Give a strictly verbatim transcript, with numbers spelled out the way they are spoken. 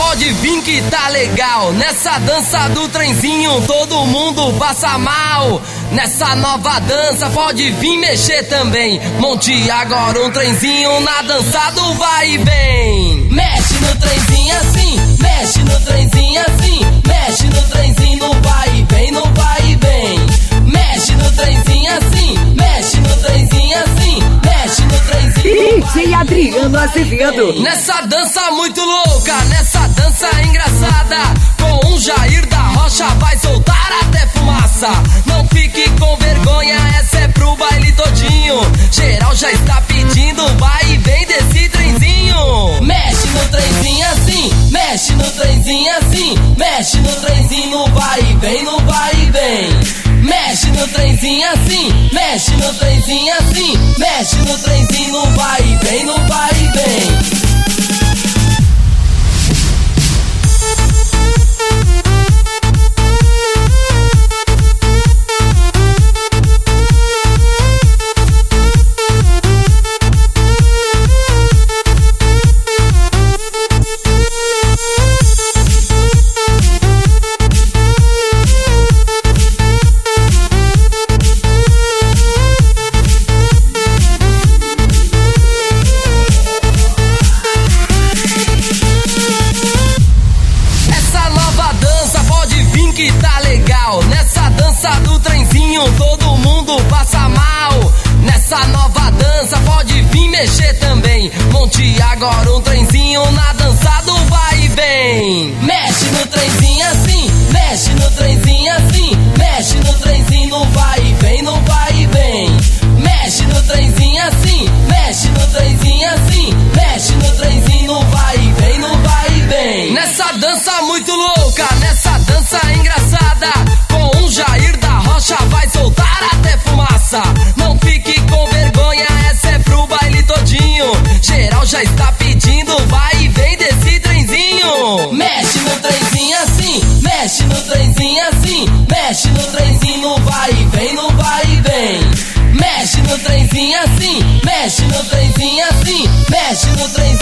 pode vir que tá legal. Nessa dança do trenzinho todo mundo passa mal. Nessa nova dança pode vir mexer também. Monte agora um trenzinho na dança do vai e vem. Mexe no trenzinho assim, mexe no trenzinho assim, mexe no trenzinho no vai e vem, no vai e vem. Mexe no trenzinho assim, mexe no trenzinho assim, mexe no trenzinho. D J Adriano Azevedo. Nessa dança muito louca, nessa dança engraçada, com um Jair da Rocha vai soltar até fumaça. Não fique com vergonha, essa é pro baile todinho. Geral já está pedindo, vai e vem desse trenzinho. Mexe no trenzinho assim, mexe no trenzinho assim, mexe no trenzinho no vai e vem, no vai e vem. Mexe no trenzinho assim, mexe no trenzinho assim, mexe no trenzinho no vai e vem, no vai e vem. Que tá legal, nessa dança do trenzinho todo mundo passa mal. Nessa nova dança pode vir mexer também. Monte agora um trenzinho na dança do vai e vem. Mexe no trenzinho assim, mexe no trenzinho assim, mexe no trenzinho no vai e vem, no vai e vem. Mexe no trenzinho assim, mexe no trenzinho assim, mexe no trenzinho no vai e vem, no vai e vem. Nessa dança muito louca, nessa dança engraçada, com um Jair da Rocha vai soltar até fumaça. Não fique com vergonha, essa é pro baile todinho. Geral já está pedindo, vai e vem desse trenzinho. Mexe no trenzinho assim, mexe no trenzinho assim, mexe no trenzinho no vai e vem, no vai e vem. Mexe no trenzinho assim, mexe no trenzinho assim, mexe no trenzinho